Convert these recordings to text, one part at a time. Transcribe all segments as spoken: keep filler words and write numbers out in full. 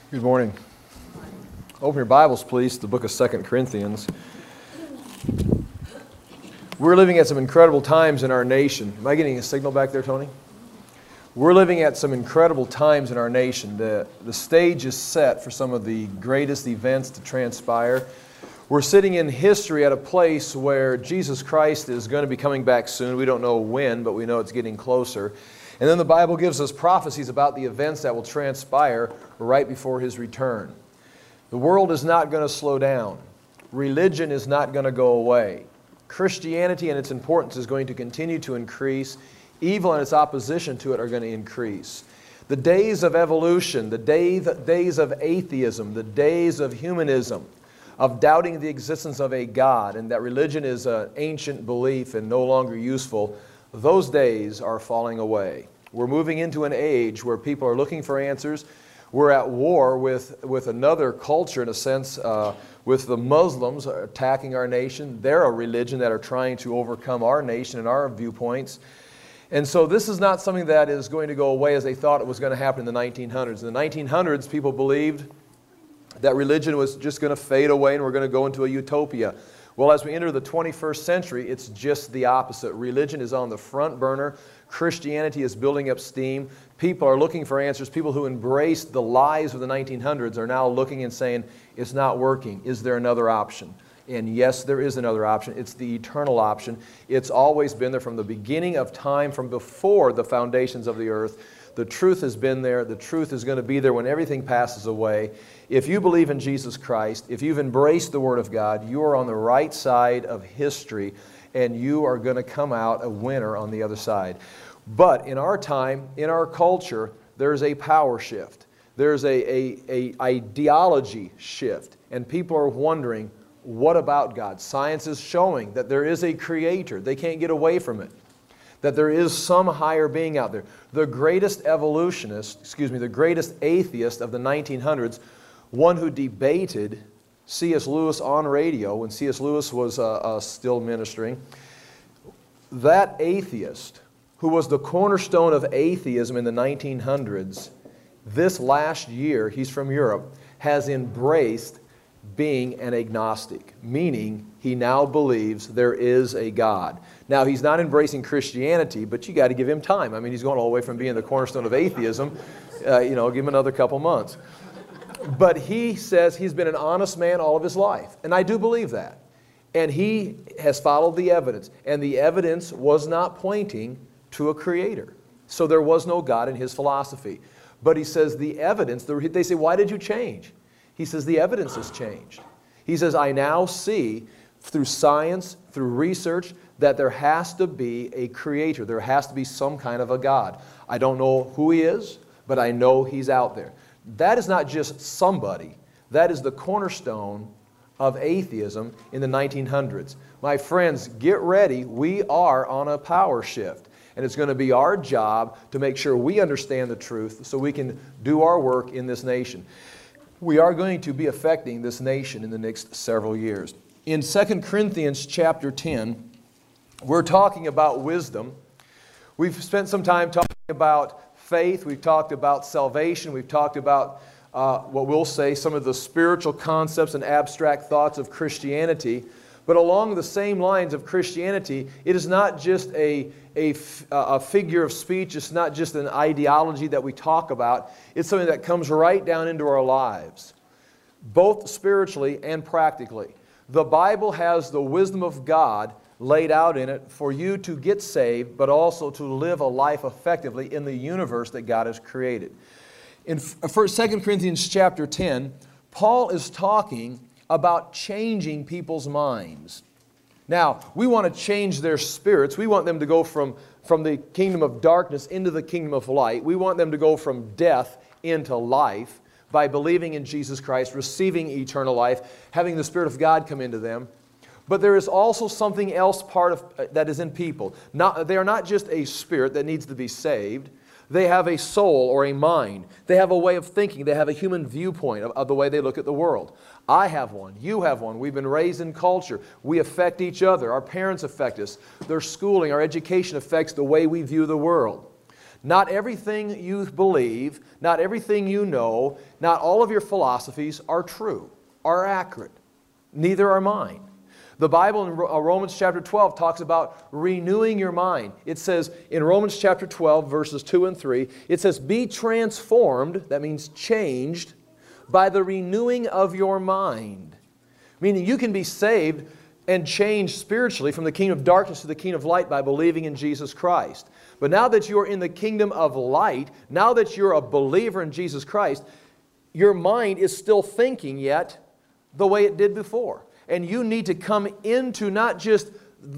Good morning. Open your Bibles, please, to the book of Second Corinthians. We're living at some incredible times in our nation. Am I getting a signal back there, Tony? We're living at some incredible times in our nation. The, the stage is set for some of the greatest events to transpire. We're sitting in history at a place where Jesus Christ is going to be coming back soon. We don't know when, but we know it's getting closer. And then the Bible gives us prophecies about the events that will transpire right before His return. The world is not going to slow down. Religion is not going to go away. Christianity and its importance is going to continue to increase. Evil and its opposition to it are going to increase. The days of evolution, the day, the days of atheism, the days of humanism, of doubting the existence of a God and that religion is an ancient belief and no longer useful, those days are falling away. We're moving into an age where people are looking for answers. We're at war with, with another culture, in a sense, uh, with the Muslims attacking our nation. They're a religion that are trying to overcome our nation and our viewpoints. And so this is not something that is going to go away as they thought it was going to happen in the nineteen hundreds. In the nineteen hundreds, people believed that religion was just going to fade away and we're going to go into a utopia. Well, as we enter the twenty-first century, it's just the opposite. Religion is on the front burner. Christianity is building up steam. People are looking for answers. People who embraced the lies of the nineteen hundreds are now looking and saying, it's not working. Is there another option? And yes, there is another option. It's the eternal option. It's always been there from the beginning of time, from before the foundations of the earth. The truth has been there. The truth is going to be there when everything passes away. If you believe in Jesus Christ, if you've embraced the Word of God, you are on the right side of history, and you are going to come out a winner on the other side. But in our time, in our culture, there's a power shift. There's a, a, a ideology shift, and people are wondering, what about God? Science is showing that there is a creator. They can't get away from it. That there is some higher being out there. The greatest evolutionist, excuse me, the greatest atheist of the nineteen hundreds, one who debated C S Lewis on radio when C S Lewis was uh, uh, still ministering, that atheist, who was the cornerstone of atheism in the nineteen hundreds, this last year, he's from Europe, has embraced being an agnostic, meaning he now believes there is a God. Now, he's not embracing Christianity, but you got to give him time. I mean, he's going all the way from being the cornerstone of atheism, uh, you know, give him another couple months. But he says he's been an honest man all of his life, and I do believe that. And he has followed the evidence, and the evidence was not pointing to a creator. So there was no God in his philosophy. But he says the evidence, they say, why did you change? He says the evidence has changed. He says, I now see through science, through research, that there has to be a creator. There has to be some kind of a God. I don't know who he is, but I know he's out there. That is not just somebody. That is the cornerstone of atheism in the nineteen hundreds. My friends, get ready. We are on a power shift. And it's going to be our job to make sure we understand the truth so we can do our work in this nation. We are going to be affecting this nation in the next several years. In Second Corinthians chapter ten, we're talking about wisdom. We've spent some time talking about faith. We've talked about salvation. We've talked about uh, what we'll say some of the spiritual concepts and abstract thoughts of Christianity. But along the same lines of Christianity, it is not just a, a, a figure of speech. It's not just an ideology that we talk about. It's something that comes right down into our lives, both spiritually and practically. The Bible has the wisdom of God laid out in it for you to get saved, but also to live a life effectively in the universe that God has created. In Second Corinthians chapter ten, Paul is talking about changing people's minds. Now, we want to change their spirits. We want them to go from, from the kingdom of darkness into the kingdom of light. We want them to go from death into life by believing in Jesus Christ, receiving eternal life, having the Spirit of God come into them. But there is also something else part of uh, that is in people. Not, they are not just a spirit that needs to be saved. They have a soul or a mind. They have a way of thinking. They have a human viewpoint of, of the way they look at the world. I have one. You have one. We've been raised in culture. We affect each other. Our parents affect us. Their schooling, our education affects the way we view the world. Not everything you believe, not everything you know, not all of your philosophies are true, are accurate. Neither are mine. The Bible in Romans chapter twelve talks about renewing your mind. It says in Romans chapter twelve, verses two and three, it says, be transformed, that means changed, by the renewing of your mind. Meaning you can be saved and changed spiritually from the kingdom of darkness to the kingdom of light by believing in Jesus Christ. But now that you're in the kingdom of light, now that you're a believer in Jesus Christ, your mind is still thinking yet the way it did before. And you need to come into not just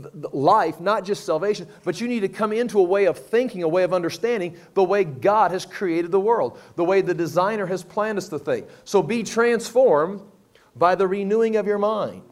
life, not just salvation, but you need to come into a way of thinking, a way of understanding the way God has created the world, the way the designer has planned us to think. So be transformed by the renewing of your mind.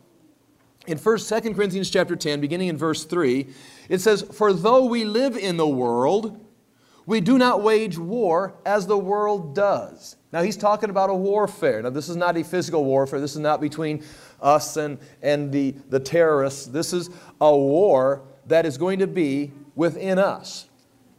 In First, Second Corinthians chapter ten, beginning in verse three, it says, for though we live in the world, we do not wage war as the world does. Now he's talking about a warfare. Now this is not a physical warfare. This is not between us and, and the, the terrorists. This is a war that is going to be within us.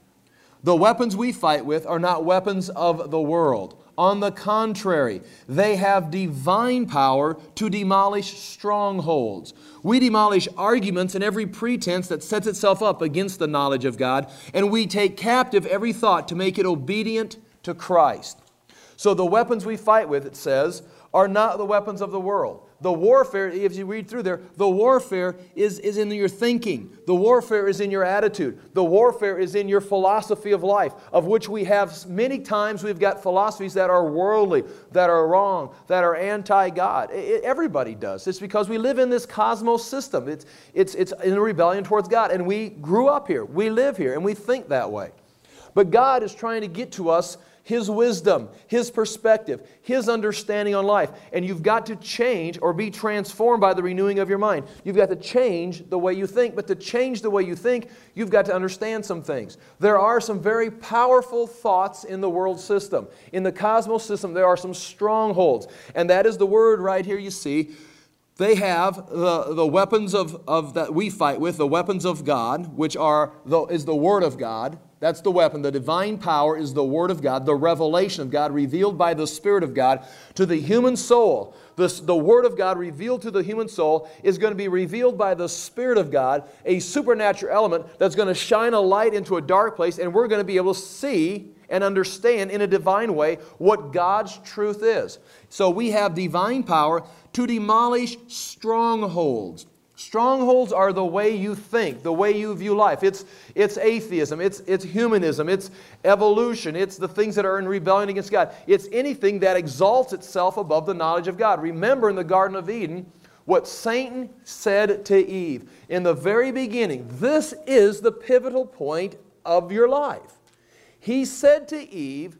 The weapons we fight with are not weapons of the world. On the contrary, they have divine power to demolish strongholds. We demolish arguments and every pretense that sets itself up against the knowledge of God, and we take captive every thought to make it obedient to Christ. So the weapons we fight with, it says, are not the weapons of the world. The warfare, if you read through there, the warfare is, is in your thinking. The warfare is in your attitude. The warfare is in your philosophy of life, of which we have many times we've got philosophies that are worldly, that are wrong, that are anti-God. It, everybody does. It's because we live in this cosmos system. It's, it's, it's in a rebellion towards God. And we grew up here. We live here. And we think that way. But God is trying to get to us His wisdom, His perspective, His understanding on life. And you've got to change or be transformed by the renewing of your mind. You've got to change the way you think. But to change the way you think, you've got to understand some things. There are some very powerful thoughts in the world system. In the cosmos system, there are some strongholds. And that is the word right here you see. They have the, the weapons of, of that we fight with, the weapons of God, which are the, is the Word of God. That's the weapon. The divine power is the Word of God, the revelation of God revealed by the Spirit of God to the human soul. This, the Word of God revealed to the human soul is going to be revealed by the Spirit of God, a supernatural element that's going to shine a light into a dark place, and we're going to be able to see and understand in a divine way what God's truth is. So we have divine power to demolish strongholds. Strongholds are the way you think, the way you view life. It's, it's atheism, it's, it's humanism, it's evolution, it's the things that are in rebellion against God. It's anything that exalts itself above the knowledge of God. Remember in the Garden of Eden, what Satan said to Eve in the very beginning. This is the pivotal point of your life. He said to Eve,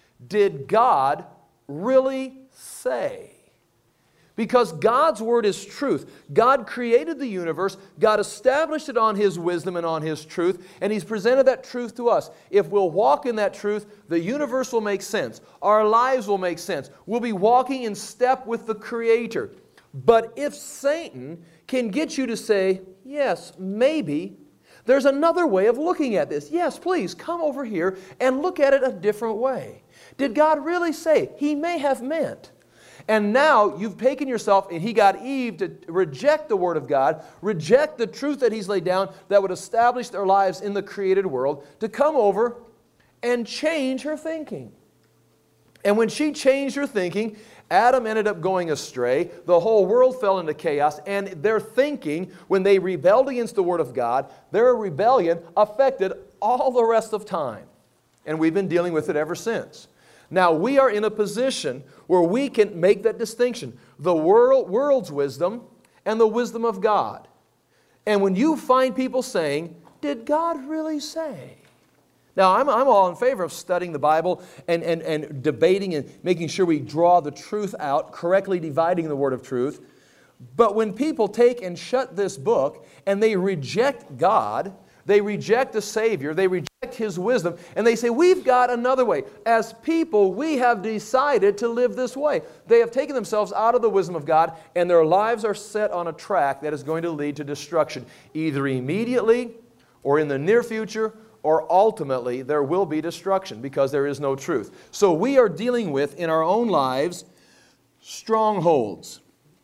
did God really say? Because God's Word is truth. God created the universe. God established it on His wisdom and on His truth. And He's presented that truth to us. If we'll walk in that truth, the universe will make sense. Our lives will make sense. We'll be walking in step with the Creator. But if Satan can get you to say, yes, maybe, there's another way of looking at this. Yes, please, come over here and look at it a different way. Did God really say? He may have meant. And now you've taken yourself, and he got Eve to reject the Word of God, reject the truth that He's laid down that would establish their lives in the created world, to come over and change her thinking. And when she changed her thinking, Adam ended up going astray. The whole world fell into chaos. And their thinking, when they rebelled against the Word of God, their rebellion affected all the rest of time. And we've been dealing with it ever since. Now, we are in a position where we can make that distinction. The world, world's wisdom and the wisdom of God. And when you find people saying, did God really say? Now, I'm, I'm all in favor of studying the Bible and, and, and debating and making sure we draw the truth out, correctly dividing the word of truth. But when people take and shut this book and they reject God, they reject the Savior, they reject His wisdom, and they say, we've got another way. As people, we have decided to live this way. They have taken themselves out of the wisdom of God, and their lives are set on a track that is going to lead to destruction, either immediately or in the near future or ultimately there will be destruction because there is no truth. So we are dealing with, in our own lives, strongholds.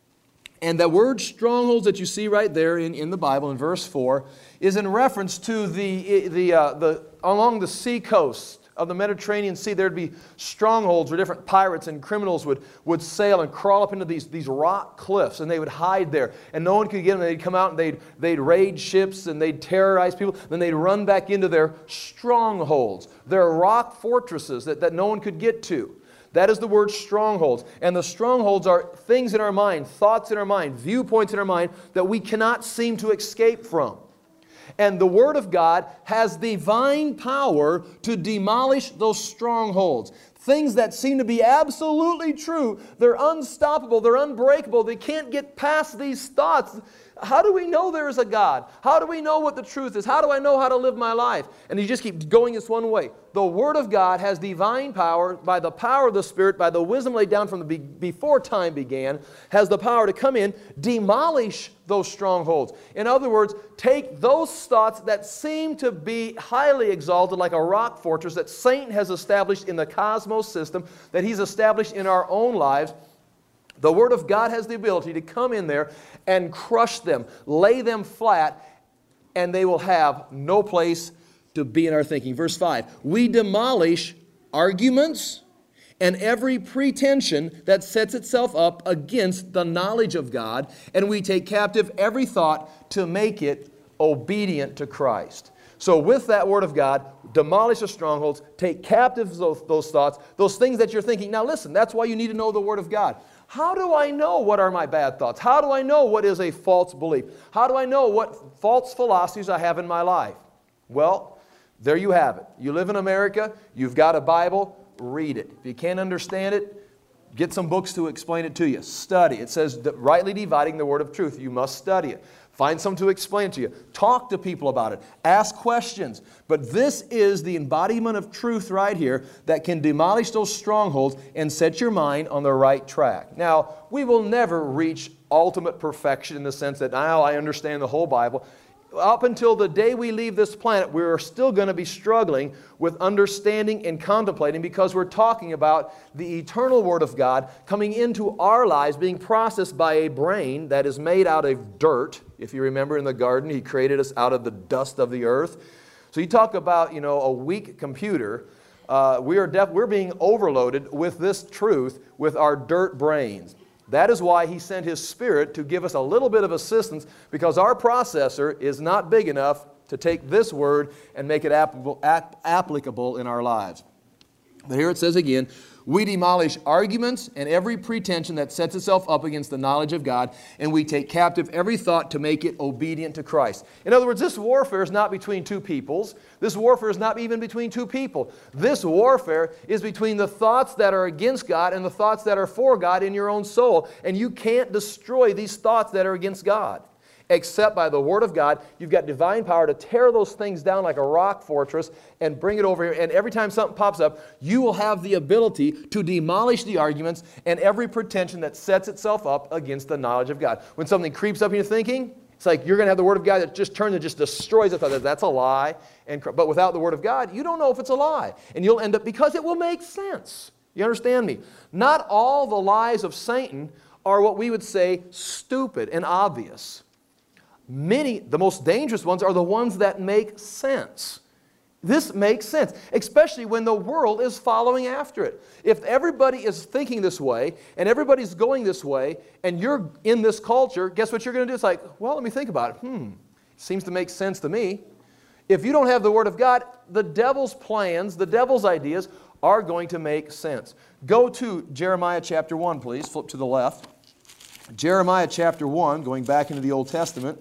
And the word strongholds that you see right there in, in the Bible in verse four is in reference to the, the, uh, the along the sea coast of the Mediterranean Sea. There'd be strongholds where different pirates and criminals would, would sail and crawl up into these, these rock cliffs, and they would hide there. And no one could get them. They'd come out and they'd, they'd raid ships and they'd terrorize people. Then they'd run back into their strongholds. Their rock fortresses that, that no one could get to. That is the word strongholds. And the strongholds are things in our mind, thoughts in our mind, viewpoints in our mind that we cannot seem to escape from. And the Word of God has divine power to demolish those strongholds. Things that seem to be absolutely true. They're unstoppable. They're unbreakable. They can't get past these thoughts. How do we know there is a God? How do we know what the truth is? How do I know how to live my life? And you just keep going this one way. The Word of God has divine power by the power of the Spirit, by the wisdom laid down from the be- before time began, has the power to come in, demolish those strongholds. In other words, take those thoughts that seem to be highly exalted like a rock fortress that Satan has established in the cosmos system, that he's established in our own lives. The Word of God has the ability to come in there and crush them, lay them flat, and they will have no place to be in our thinking. Verse five, we demolish arguments and every pretension that sets itself up against the knowledge of God, and we take captive every thought to make it obedient to Christ. So with that Word of God, demolish the strongholds, take captive those, those thoughts, those things that you're thinking. Now listen, that's why you need to know the Word of God. How do I know what are my bad thoughts? How do I know what is a false belief? How do I know what false philosophies I have in my life? Well, there you have it. You live in America, you've got a Bible, read it. If you can't understand it, get some books to explain it to you. Study. It says, rightly dividing the word of truth. You must study it. Find someone to explain it to you. Talk to people about it. Ask questions. But this is the embodiment of truth right here that can demolish those strongholds and set your mind on the right track. Now, we will never reach ultimate perfection in the sense that now I understand the whole Bible. Up until the day we leave this planet, we're still going to be struggling with understanding and contemplating because we're talking about the eternal Word of God coming into our lives, being processed by a brain that is made out of dirt. If you remember in the garden, He created us out of the dust of the earth. So you talk about, you know, a weak computer. Uh, we are def- we're being overloaded with this truth with our dirt brains. That is why He sent His Spirit to give us a little bit of assistance, because our processor is not big enough to take this Word and make it applicable, ap- applicable in our lives. But here it says again, we demolish arguments and every pretension that sets itself up against the knowledge of God, and we take captive every thought to make it obedient to Christ. In other words, this warfare is not between two peoples. This warfare is not even between two people. This warfare is between the thoughts that are against God and the thoughts that are for God in your own soul. And you can't destroy these thoughts that are against God, except by the Word of God. You've got divine power to tear those things down like a rock fortress and bring it over here. And every time something pops up, you will have the ability to demolish the arguments and every pretension that sets itself up against the knowledge of God. When something creeps up in your thinking, it's like you're going to have the Word of God that just turns and just destroys it. That's a lie. And, but without the Word of God, you don't know if it's a lie. And you'll end up, because it will make sense. You understand me? Not all the lies of Satan are what we would say stupid and obvious. Many, the most dangerous ones are the ones that make sense. This makes sense, especially when the world is following after it. If everybody is thinking this way, and everybody's going this way, and you're in this culture, guess what you're going to do? It's like, well, let me think about it. Hmm, seems to make sense to me. If you don't have the Word of God, the devil's plans, the devil's ideas are going to make sense. Go to Jeremiah chapter one, please. Flip to the left. Jeremiah chapter one, going back into the Old Testament.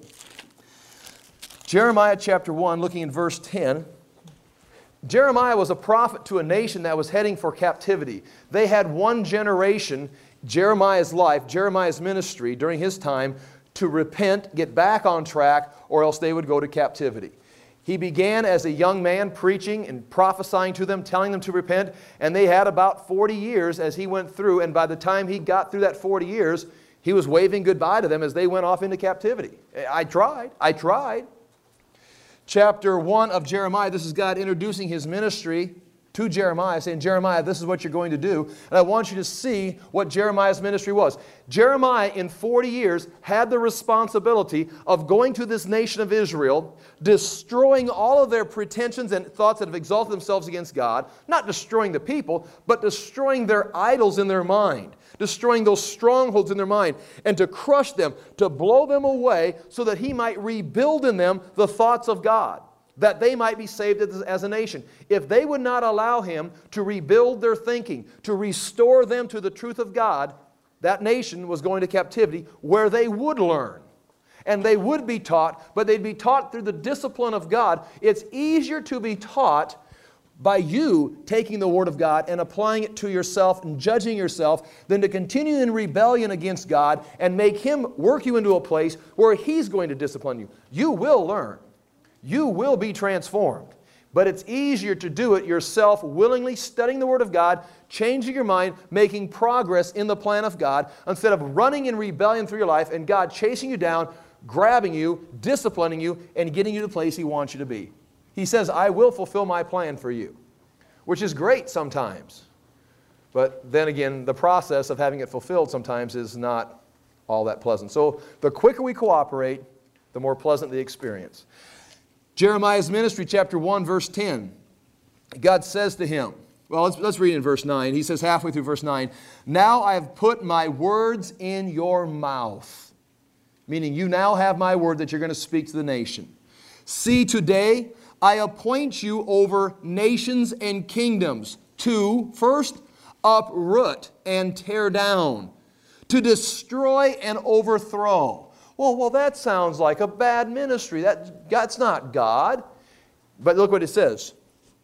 Jeremiah chapter one, looking in verse ten. Jeremiah was a prophet to a nation that was heading for captivity. They had one generation, Jeremiah's life, Jeremiah's ministry during his time, to repent, get back on track, or else they would go to captivity. He began as a young man preaching and prophesying to them, telling them to repent, and they had about forty years as he went through, and by the time he got through that forty years, he was waving goodbye to them as they went off into captivity. I tried. I tried. chapter one of Jeremiah. This is God introducing His ministry to Jeremiah, saying, Jeremiah, this is what you're going to do. And I want you to see what Jeremiah's ministry was. Jeremiah, in forty years, had the responsibility of going to this nation of Israel, destroying all of their pretensions and thoughts that have exalted themselves against God, not destroying the people, but destroying their idols in their mind, destroying those strongholds in their mind, and to crush them, to blow them away, so that He might rebuild in them the thoughts of God, that they might be saved as, as a nation. If they would not allow Him to rebuild their thinking, to restore them to the truth of God, that nation was going to captivity, where they would learn. And they would be taught, but they'd be taught through the discipline of God. It's easier to be taught by you taking the Word of God and applying it to yourself and judging yourself than to continue in rebellion against God and make Him work you into a place where He's going to discipline you. You will learn. You will be transformed. But it's easier to do it yourself, willingly studying the Word of God, changing your mind, making progress in the plan of God, instead of running in rebellion through your life and God chasing you down, grabbing you, disciplining you, and getting you to the place He wants you to be. He says, I will fulfill my plan for you, which is great sometimes. But then again, the process of having it fulfilled sometimes is not all that pleasant. So the quicker we cooperate, the more pleasant the experience. Jeremiah's ministry, chapter one, verse ten. God says to him, well, let's, let's read in verse nine. He says halfway through verse nine, now I have put my words in your mouth. Meaning you now have my word that you're going to speak to the nation. See, today I appoint you over nations and kingdoms to, first, uproot and tear down, to destroy and overthrow. Well, well, that sounds like a bad ministry. That, that's not God. But look what it says.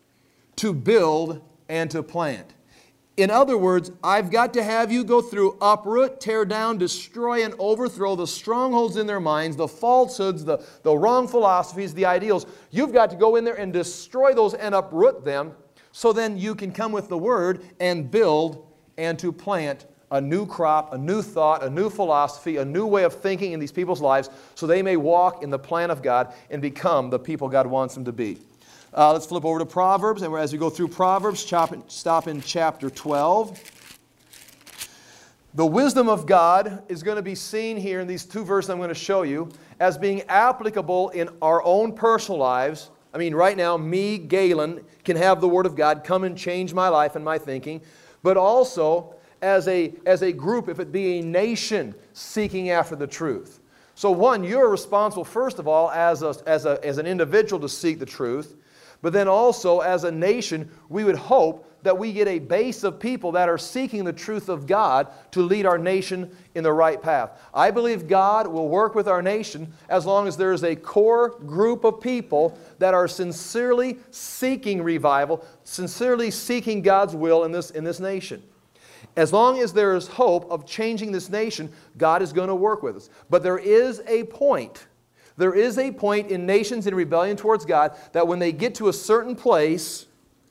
To build and to plant. In other words, I've got to have you go through, uproot, tear down, destroy, and overthrow the strongholds in their minds, the falsehoods, the, the wrong philosophies, the ideals. You've got to go in there and destroy those and uproot them, so then you can come with the Word and build and to plant a new crop, a new thought, a new philosophy, a new way of thinking in these people's lives, so they may walk in the plan of God and become the people God wants them to be. Uh, let's flip over to Proverbs, and as we go through Proverbs, chop, stop in chapter twelve. The wisdom of God is going to be seen here in these two verses I'm going to show you as being applicable in our own personal lives. I mean, right now, me, Galen, can have the Word of God come and change my life and my thinking, but also as a, as a group, if it be a nation seeking after the truth. So one, you're responsible, first of all, as, a, as, a, as an individual to seek the truth, but then also as a nation, we would hope that we get a base of people that are seeking the truth of God to lead our nation in the right path. I believe God will work with our nation as long as there is a core group of people that are sincerely seeking revival, sincerely seeking God's will in this, in this nation. As long as there is hope of changing this nation, God is going to work with us. But there is a point. There is a point in nations in rebellion towards God that when they get to a certain place,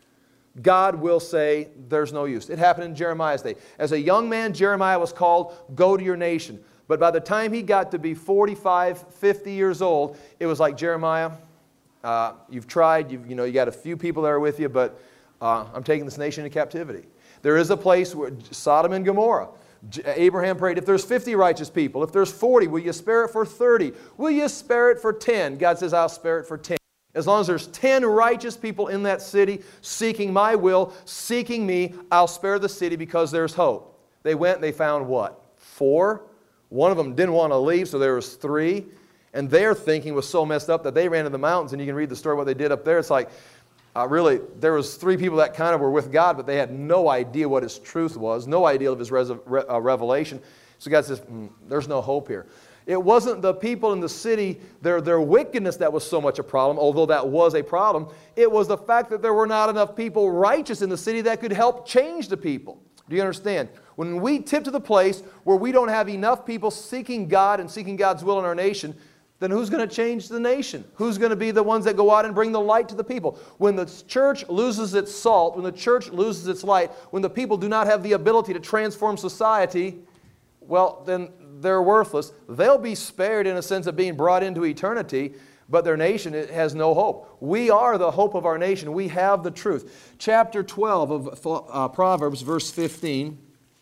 God will say, there's no use. It happened in Jeremiah's day. As a young man, Jeremiah was called, go to your nation. But by the time he got to be forty-five, fifty years old, it was like, Jeremiah, uh, you've tried, you've, you know, you got a few people that are with you, but uh, I'm taking this nation into captivity. There is a place where Sodom and Gomorrah, Abraham prayed, if there's fifty righteous people, if there's forty, will you spare it for thirty? Will you spare it for ten? God says, I'll spare it for ten. As long as there's ten righteous people in that city seeking my will, seeking me, I'll spare the city because there's hope. They went and they found what? Four? One of them didn't want to leave, so there was three. And their thinking was so messed up that they ran to the mountains, and you can read the story what they did up there. It's like, Uh, really, there was three people that kind of were with God, but they had no idea what His truth was, no idea of His res- re- uh, revelation. So God says, mm, there's no hope here. It wasn't the people in the city, their, their wickedness that was so much a problem, although that was a problem. It was the fact that there were not enough people righteous in the city that could help change the people. Do you understand? When we tip to the place where we don't have enough people seeking God and seeking God's will in our nation, then who's going to change the nation? Who's going to be the ones that go out and bring the light to the people? When the church loses its salt, when the church loses its light, when the people do not have the ability to transform society, well, then they're worthless. They'll be spared in a sense of being brought into eternity, but their nation has no hope. We are the hope of our nation. We have the truth. Chapter twelve of uh, Proverbs, verse fifteen.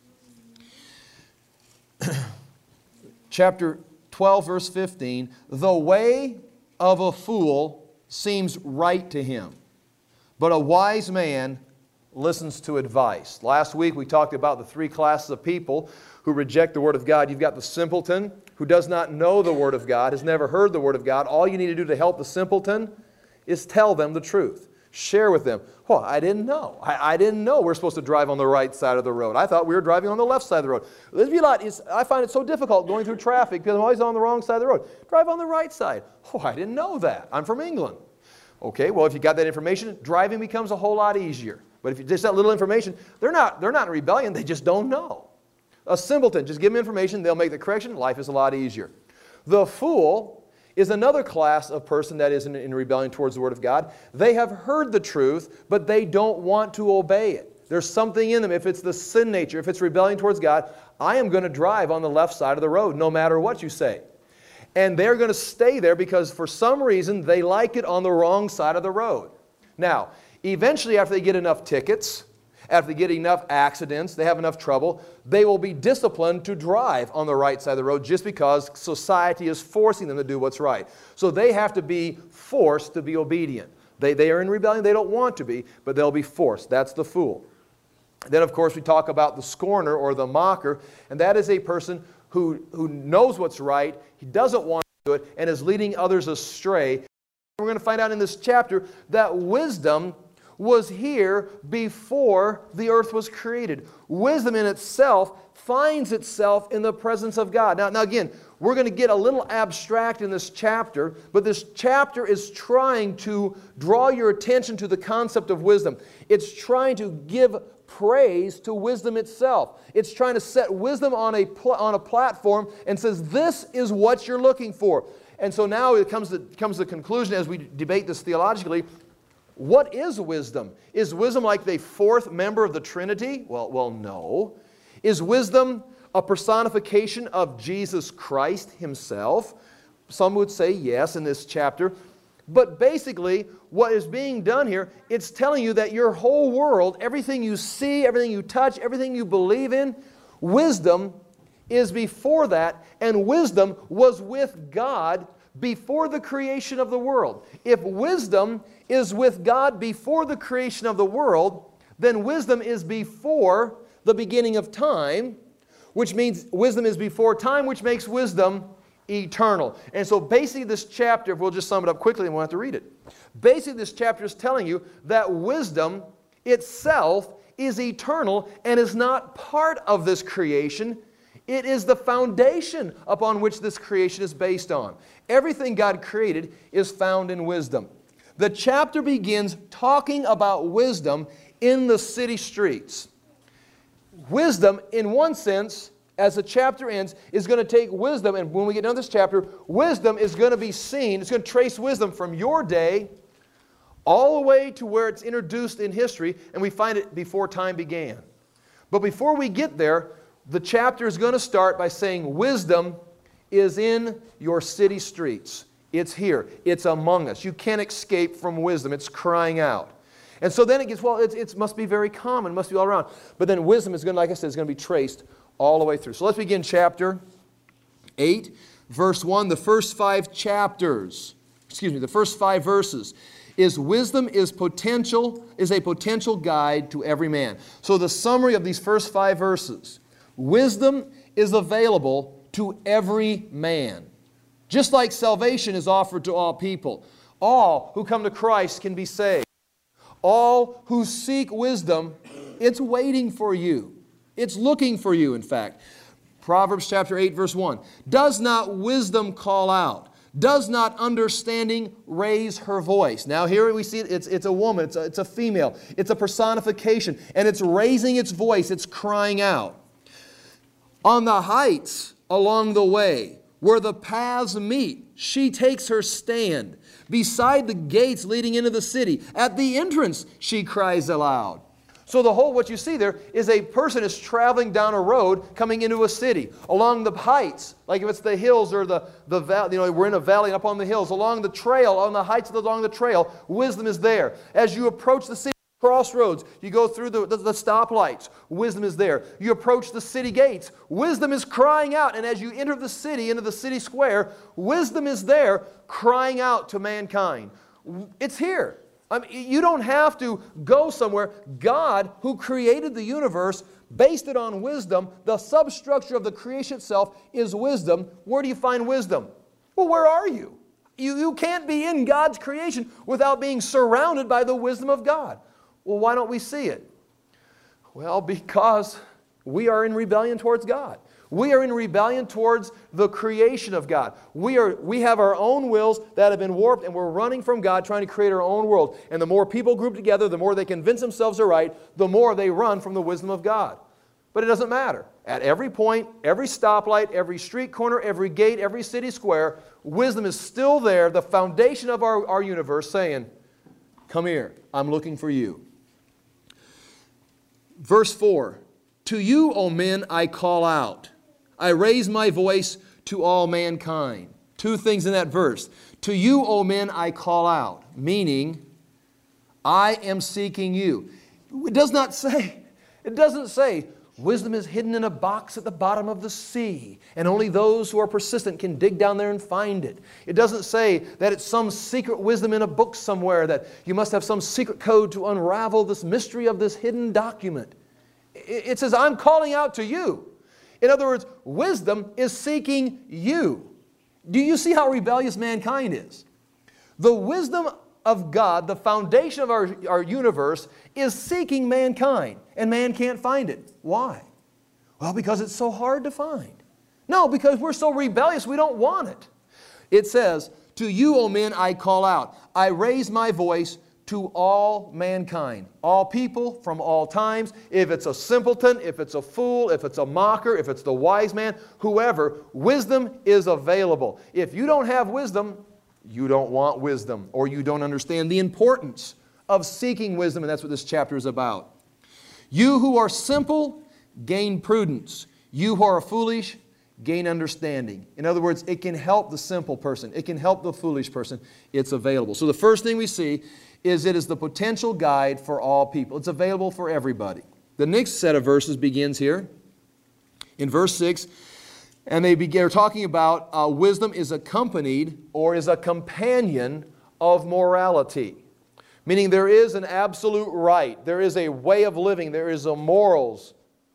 Chapter twelve, verse fifteen. The way of a fool seems right to him, but a wise man listens to advice. Last week we talked about the three classes of people who reject the Word of God. You've got the simpleton who does not know the Word of God, has never heard the Word of God. All you need to do to help the simpleton is tell them the truth. Share with them. Oh, I didn't know. I, I didn't know we're supposed to drive on the right side of the road. I thought we were driving on the left side of the road. It'd be a lot, it's, I find it so difficult going through traffic because I'm always on the wrong side of the road. Drive on the right side. Oh, I didn't know that. I'm from England. Okay, well, if you got that information, driving becomes a whole lot easier. But if you just that little information, they're not, they're not in rebellion, they just don't know. A simpleton, just give them information, they'll make the correction, life is a lot easier. The fool is another class of person that is in, in rebellion towards the Word of God. They have heard the truth, but they don't want to obey it. There's something in them. If it's the sin nature, if it's rebellion towards God, I am going to drive on the left side of the road no matter what you say. And they're going to stay there because for some reason they like it on the wrong side of the road. Now, eventually after they get enough tickets, after they get enough accidents, they have enough trouble, they will be disciplined to drive on the right side of the road just because society is forcing them to do what's right. So they have to be forced to be obedient. They, they are in rebellion, they don't want to be, but they'll be forced. That's the fool. Then, of course, we talk about the scorner or the mocker, and that is a person who, who knows what's right, he doesn't want to do it, and is leading others astray. We're going to find out in this chapter that wisdom was here before the earth was created. Wisdom in itself finds itself in the presence of God. Now, now again, we're going to get a little abstract in this chapter, but this chapter is trying to draw your attention to the concept of wisdom. It's trying to give praise to wisdom itself. It's trying to set wisdom on a, pl- on a platform and says, this is what you're looking for. And so now it comes to, comes to the conclusion as we debate this theologically. What is wisdom? Is wisdom like the fourth member of the Trinity? Well, well, no. Is wisdom a personification of Jesus Christ Himself? Some would say yes in this chapter. But basically, what is being done here, it's telling you that your whole world, everything you see, everything you touch, everything you believe in, wisdom is before that, and wisdom was with God before the creation of the world. If wisdom is with God before the creation of the world, then wisdom is before the beginning of time, which means wisdom is before time, which makes wisdom eternal. And so basically this chapter, if we'll just sum it up quickly and we'll have to read it. Basically this chapter is telling you that wisdom itself is eternal and is not part of this creation. It is the foundation upon which this creation is based on. Everything God created is found in wisdom. The chapter begins talking about wisdom in the city streets. Wisdom, in one sense, as the chapter ends, is going to take wisdom, and when we get done this chapter, wisdom is going to be seen, it's going to trace wisdom from your day all the way to where it's introduced in history, and we find it before time began. But before we get there, the chapter is going to start by saying wisdom is in your city streets. It's here. It's among us. You can't escape from wisdom. It's crying out. And so then it gets, well, it must be very common. It must be all around. But then wisdom is going to, like I said, is going to be traced all the way through. So let's begin chapter eight, verse one. The first five chapters, excuse me, the first five verses is wisdom is potential, is a potential guide to every man. So the summary of these first five verses. Wisdom is available to every man. Just like salvation is offered to all people. All who come to Christ can be saved. All who seek wisdom, it's waiting for you. It's looking for you, in fact. Proverbs chapter eight, verse one. Does not wisdom call out? Does not understanding raise her voice? Now here we see it, it's, it's a woman, it's a, it's a female. It's a personification, and it's raising its voice, it's crying out. On the heights along the way, where the paths meet, she takes her stand. Beside the gates leading into the city, at the entrance, she cries aloud. So the whole, what you see there is a person is traveling down a road coming into a city. Along the heights, like if it's the hills or the, the valley, you know, we're in a valley up on the hills. Along the trail, on the heights along the trail, wisdom is there. As you approach the city crossroads, you go through the, the, the stoplights, wisdom is there. You approach the city gates, wisdom is crying out. And as you enter the city, into the city square, wisdom is there crying out to mankind. It's here. I mean, you don't have to go somewhere. God, who created the universe, based it on wisdom. The substructure of the creation itself is wisdom. Where do you find wisdom? Well, where are you? You, you can't be in God's creation without being surrounded by the wisdom of God. Well, why don't we see it? Well, because we are in rebellion towards God. We are in rebellion towards the creation of God. We, are, we have our own wills that have been warped, and we're running from God trying to create our own world. And the more people group together, the more they convince themselves they're right, the more they run from the wisdom of God. But it doesn't matter. At every point, every stoplight, every street corner, every gate, every city square, wisdom is still there, the foundation of our, our universe, saying, come here, I'm looking for you. Verse four, to you, O men, I call out. I raise my voice to all mankind. Two things in that verse. To you, O men, I call out. Meaning, I am seeking you. It does not say, it doesn't say, wisdom is hidden in a box at the bottom of the sea, and only those who are persistent can dig down there and find it. It doesn't say that it's some secret wisdom in a book somewhere, that you must have some secret code to unravel this mystery of this hidden document. It says, I'm calling out to you. In other words, wisdom is seeking you. Do you see how rebellious mankind is? The wisdom of God, the foundation of our, our universe, is seeking mankind, and man can't find it. Why? Well, because it's so hard to find. No, because we're so rebellious we don't want it. It says, to you, O men, I call out. I raise my voice to all mankind. All people from all times. If it's a simpleton, if it's a fool, if it's a mocker, if it's the wise man, whoever, wisdom is available. If you don't have wisdom, you don't want wisdom, or you don't understand the importance of seeking wisdom, and that's what this chapter is about. You who are simple, gain prudence. You who are foolish, gain understanding. In other words, it can help the simple person. It can help the foolish person. It's available. So the first thing we see is it is the potential guide for all people. It's available for everybody. The next set of verses begins here in verse six. And they begin, they're talking about uh, wisdom is accompanied or is a companion of morality. Meaning there is an absolute right. There is a way of living. There is a morals.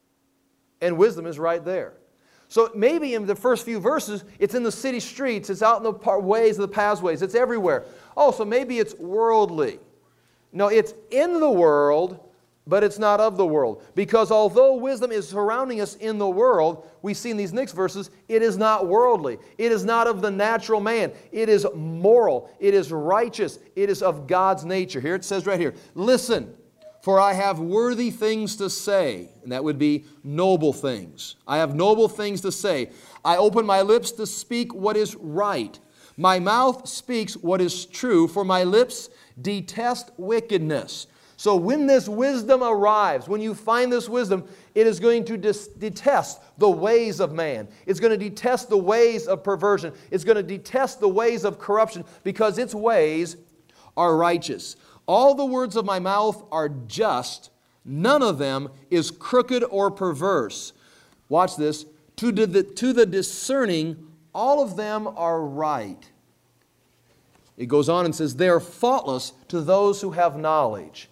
And wisdom is right there. So maybe in the first few verses, it's in the city streets. It's out in the ways, the pathways. It's everywhere. Oh, so maybe it's worldly. No, it's in the world, but it's not of the world. Because although wisdom is surrounding us in the world, we see in these next verses, it is not worldly. It is not of the natural man. It is moral. It is righteous. It is of God's nature. Here it says right here, listen, for I have worthy things to say. And that would be noble things. I have noble things to say. I open my lips to speak what is right. My mouth speaks what is true, for my lips detest wickedness. So when this wisdom arrives, when you find this wisdom, it is going to dis- detest the ways of man. It's going to detest the ways of perversion. It's going to detest the ways of corruption because its ways are righteous. All the words of my mouth are just. None of them is crooked or perverse. Watch this. To the, to the discerning, all of them are right. It goes on and says, they are faultless to those who have knowledge.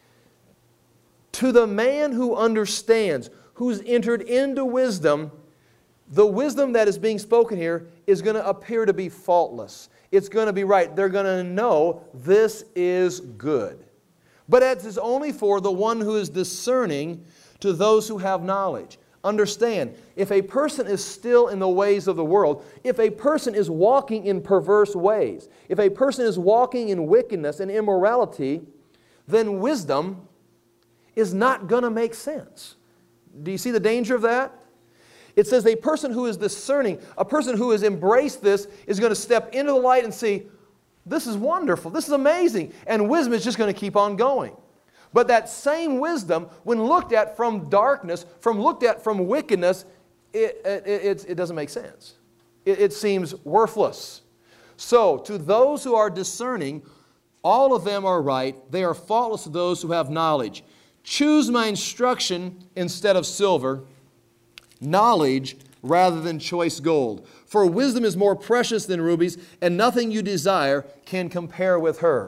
To the man who understands, who's entered into wisdom, the wisdom that is being spoken here is going to appear to be faultless. It's going to be right. They're going to know this is good. But it is only for the one who is discerning, to those who have knowledge. Understand, if a person is still in the ways of the world, if a person is walking in perverse ways, if a person is walking in wickedness and immorality, then wisdom is not going to make sense. Do you see the danger of that? It says a person who is discerning, a person who has embraced this is going to step into the light and see, this is wonderful, this is amazing, and wisdom is just going to keep on going. But that same wisdom, when looked at from darkness, from looked at from wickedness, it, it, it, it doesn't make sense. It, it seems worthless. So, to those who are discerning, all of them are right. They are faultless to those who have knowledge. Choose my instruction instead of silver, knowledge rather than choice gold. For wisdom is more precious than rubies, and nothing you desire can compare with her.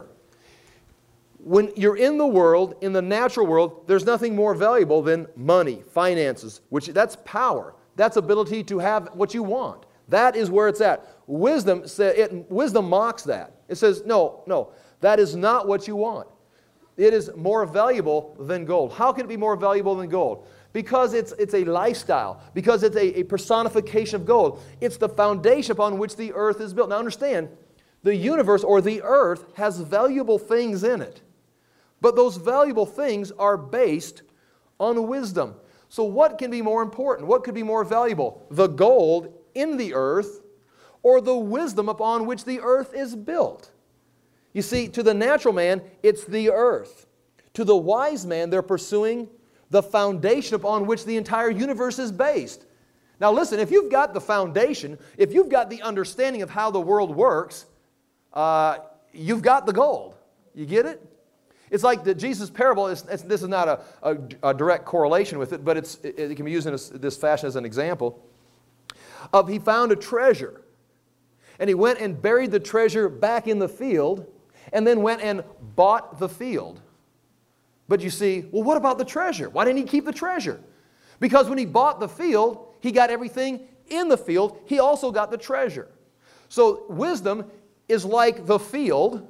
When you're in the world, in the natural world, there's nothing more valuable than money, finances, which that's power. That's ability to have what you want. That is where it's at. Wisdom, it, wisdom mocks that. It says, no, no, that is not what you want. It is more valuable than gold. How can it be more valuable than gold? Because it's, it's a lifestyle. Because it's a, a personification of gold. It's the foundation upon which the earth is built. Now understand, the universe or the earth has valuable things in it. But those valuable things are based on wisdom. So what can be more important? What could be more valuable? The gold in the earth or the wisdom upon which the earth is built? You see, to the natural man, it's the earth. To the wise man, they're pursuing the foundation upon which the entire universe is based. Now listen, if you've got the foundation, if you've got the understanding of how the world works, uh, you've got the gold. You get it? It's like the Jesus parable, it's, it's, this is not a, a, a direct correlation with it, but it's, it, it can be used in a, this fashion as an example. Of he found a treasure, and he went and buried the treasure back in the field, and then went and bought the field. But you see, well, what about the treasure? Why didn't he keep the treasure? Because when he bought the field, he got everything in the field. He also got the treasure. So wisdom is like the field,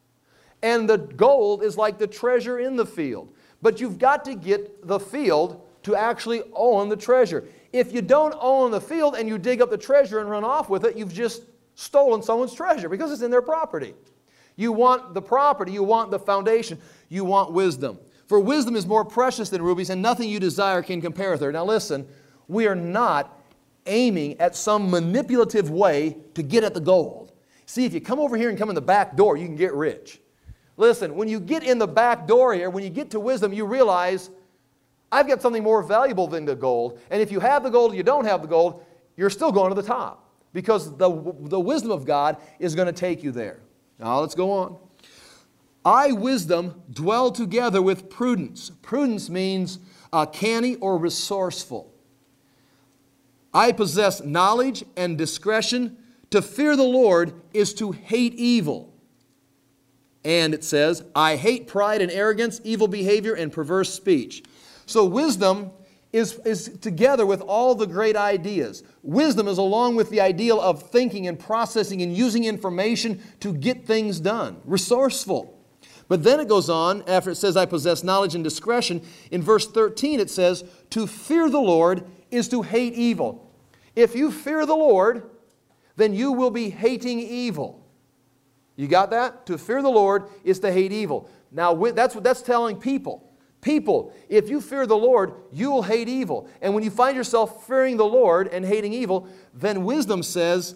and the gold is like the treasure in the field. But you've got to get the field to actually own the treasure. If you don't own the field and you dig up the treasure and run off with it, you've just stolen someone's treasure because it's in their property. You want the property, you want the foundation, you want wisdom. For wisdom is more precious than rubies, and nothing you desire can compare with her. Now listen, we are not aiming at some manipulative way to get at the gold. See, if you come over here and come in the back door, you can get rich. Listen, when you get in the back door here, when you get to wisdom, you realize, I've got something more valuable than the gold. And if you have the gold or you don't have the gold, you're still going to the top. Because the, the wisdom of God is going to take you there. Now let's go on. I, wisdom, dwell together with prudence. Prudence means uh, canny or resourceful. I possess knowledge and discretion. To fear the Lord is to hate evil. And it says, I hate pride and arrogance, evil behavior, and perverse speech. So wisdom is, is together with all the great ideas. Wisdom is along with the ideal of thinking and processing and using information to get things done. Resourceful. But then it goes on, after it says, I possess knowledge and discretion, in verse thirteen it says, to fear the Lord is to hate evil. If you fear the Lord, then you will be hating evil. You got that? To fear the Lord is to hate evil. Now, that's what that's telling people. People, if you fear the Lord, you will hate evil. And when you find yourself fearing the Lord and hating evil, then wisdom says,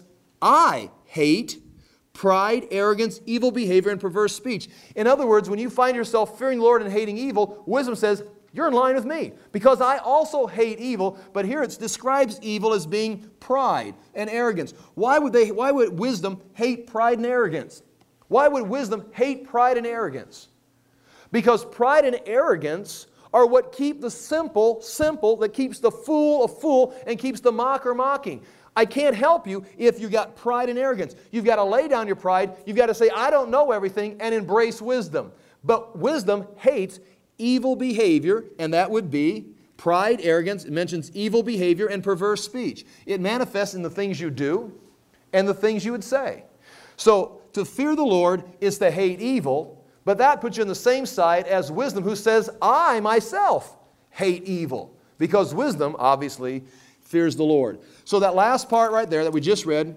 I hate pride, arrogance, evil behavior, and perverse speech. In other words, when you find yourself fearing the Lord and hating evil, wisdom says, you're in line with me. Because I also hate evil, but here it describes evil as being pride and arrogance. Why would they, why would wisdom hate pride and arrogance? Why would wisdom hate pride and arrogance? Because pride and arrogance are what keep the simple simple, that keeps the fool a fool, and keeps the mocker mocking. I can't help you if you've got pride and arrogance. You've got to lay down your pride. You've got to say, I don't know everything, and embrace wisdom. But wisdom hates evil behavior, and that would be pride, arrogance. It mentions evil behavior and perverse speech. It manifests in the things you do and the things you would say. So, to fear the Lord is to hate evil, but that puts you on the same side as wisdom, who says, I myself hate evil. Because wisdom, obviously, fears the Lord. So that last part right there that we just read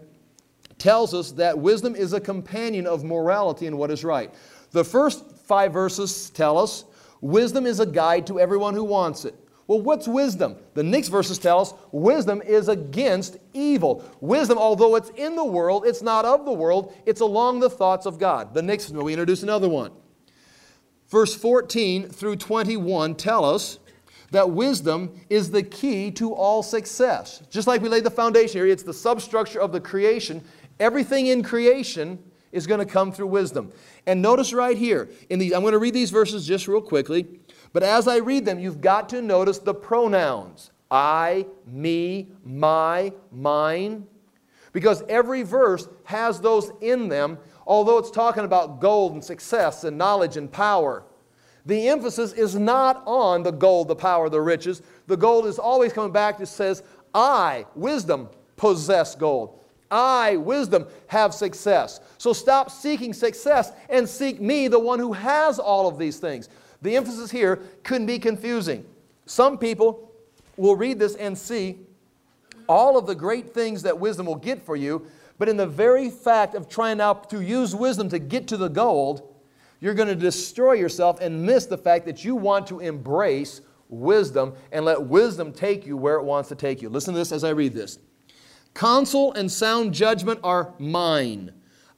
tells us that wisdom is a companion of morality and what is right. The first five verses tell us wisdom is a guide to everyone who wants it. Well, what's wisdom? The next verses tell us wisdom is against evil. Wisdom, although it's in the world, it's not of the world. It's along the thoughts of God. The next, we introduce another one. verse fourteen through twenty-one tell us that wisdom is the key to all success. Just like we laid the foundation here, it's the substructure of the creation. Everything in creation is going to come through wisdom. And notice right here, in these, I'm going to read these verses just real quickly, but as I read them, you've got to notice the pronouns. I, me, my, mine. Because every verse has those in them, although it's talking about gold and success and knowledge and power. The emphasis is not on the gold, the power, the riches. The gold is always coming back to says, I, wisdom, possess gold. I, wisdom, have success. So stop seeking success and seek me, the one who has all of these things. The emphasis here couldn't be confusing. Some people will read this and see all of the great things that wisdom will get for you, but in the very fact of trying now to use wisdom to get to the gold, you're going to destroy yourself and miss the fact that you want to embrace wisdom and let wisdom take you where it wants to take you. Listen to this as I read this. Counsel and sound judgment are mine.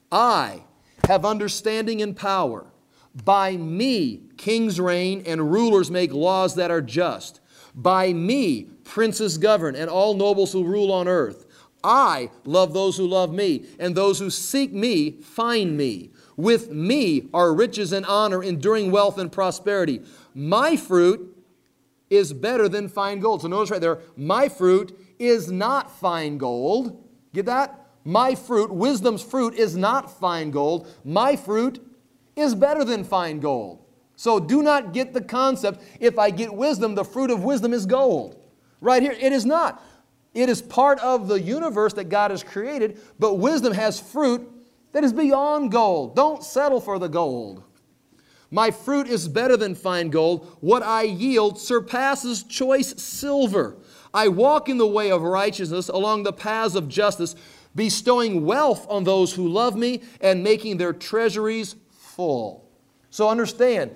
I have understanding and power. By me kings reign and rulers make laws that are just. By me princes govern and all nobles who rule on earth. I love those who love me, and those who seek me find me. With me are riches and honor, enduring wealth and prosperity. My fruit is better than fine gold. So notice right there, my fruit is not fine gold. Get that? My fruit, wisdom's fruit, is not fine gold. My fruit is better than fine gold. So do not get the concept, if I get wisdom, the fruit of wisdom is gold. Right here, it is not. It is part of the universe that God has created, but wisdom has fruit that is beyond gold. Don't settle for the gold. My fruit is better than fine gold. What I yield surpasses choice silver. I walk in the way of righteousness along the paths of justice, bestowing wealth on those who love me and making their treasuries full. So understand,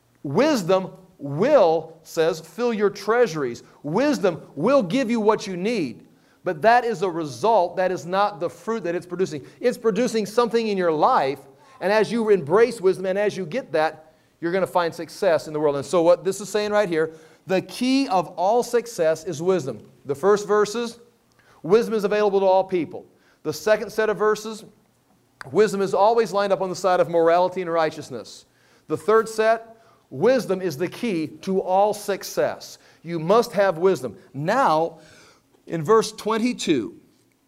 wisdom will, says, fill your treasuries. Wisdom will give you what you need. But that is a result, that is not the fruit that it's producing. It's producing something in your life, and as you embrace wisdom and as you get that, you're going to find success in the world. And so what this is saying right here, the key of all success is wisdom. The first verses, wisdom is available to all people. The second set of verses, wisdom is always lined up on the side of morality and righteousness. The third set, wisdom is the key to all success. You must have wisdom. Now, in verse twenty-two,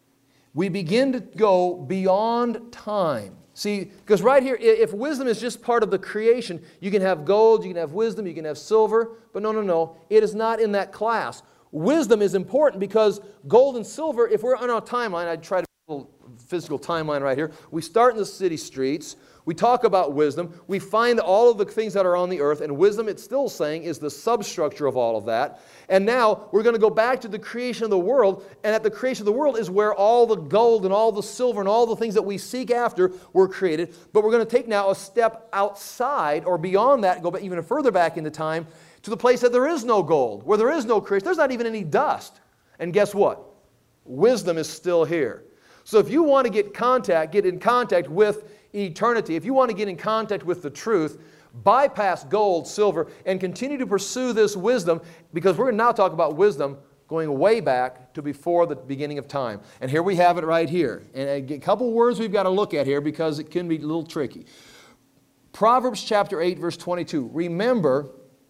we begin to go beyond time. See, because right here, if wisdom is just part of the creation, you can have gold, you can have wisdom, you can have silver, but no, no, no, it is not in that class. Wisdom is important because gold and silver, if we're on our timeline, I'd try to put a little physical timeline right here. We start in the city streets. We talk about wisdom. We find all of the things that are on the earth, and wisdom, it's still saying, is the substructure of all of that. And now we're going to go back to the creation of the world, and at the creation of the world is where all the gold and all the silver and all the things that we seek after were created. But we're going to take now a step outside or beyond that, go even further back into time, to the place that there is no gold, where there is no creation. There's not even any dust. And guess what? Wisdom is still here. So if you want to get contact, get in contact with eternity, if you want to get in contact with the truth, bypass gold, silver, and continue to pursue this wisdom, because we're going to now talk about wisdom going way back to before the beginning of time. And here we have it right here. And a couple words we've got to look at here because it can be a little tricky. Proverbs chapter eight, verse twenty-two. Remember,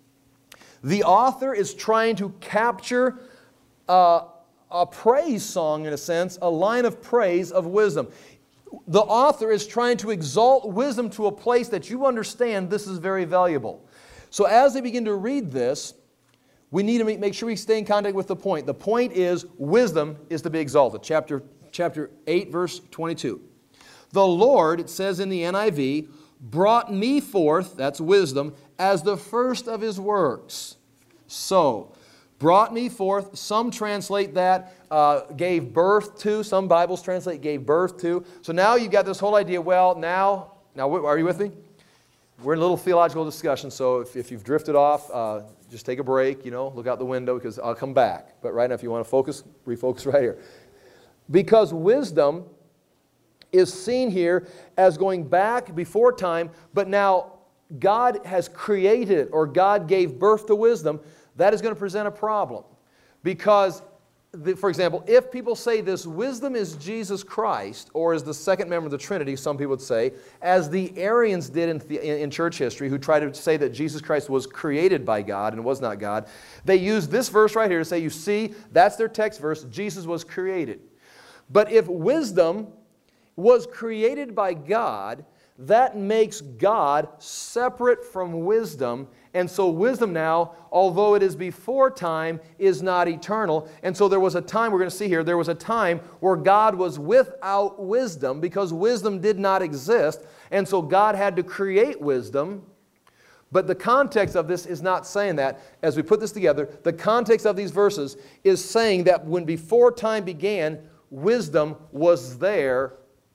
the author is trying to capture uh, a praise song, in a sense, a line of praise of wisdom. The author is trying to exalt wisdom to a place that you understand this is very valuable. So as they begin to read this, we need to make sure we stay in contact with the point. The point is wisdom is to be exalted. Chapter, chapter eight, verse twenty-two. The Lord, it says in the N I V, brought me forth, that's wisdom, as the first of His works. So, brought me forth, some translate that, uh, gave birth to, some Bibles translate gave birth to. So now you've got this whole idea, well, now, now are you with me? We're in a little theological discussion, so if, if you've drifted off, uh, just take a break, you know, look out the window because I'll come back. But right now, if you want to focus, refocus right here. Because wisdom is seen here as going back before time, but now God has created or God gave birth to wisdom, that is going to present a problem. Because, the, for example, if people say this wisdom is Jesus Christ, or is the second member of the Trinity, some people would say, as the Arians did in, the, in, in church history, who tried to say that Jesus Christ was created by God and was not God, they use this verse right here to say, you see, that's their text verse, Jesus was created. But if wisdom was created by God, that makes God separate from wisdom. And so wisdom now, although it is before time, is not eternal. And so there was a time, we're going to see here, there was a time where God was without wisdom because wisdom did not exist. And so God had to create wisdom. But the context of this is not saying that. As we put this together, the context of these verses is saying that when before time began, wisdom was there,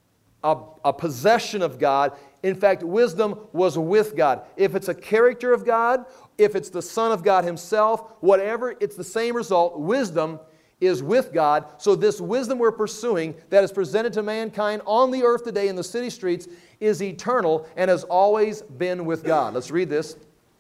a, a possession of God. In fact, wisdom was with God. If it's a character of God, if it's the Son of God Himself, whatever, it's the same result. Wisdom is with God. So this wisdom we're pursuing that is presented to mankind on the earth today in the city streets is eternal and has always been with God. Let's read this.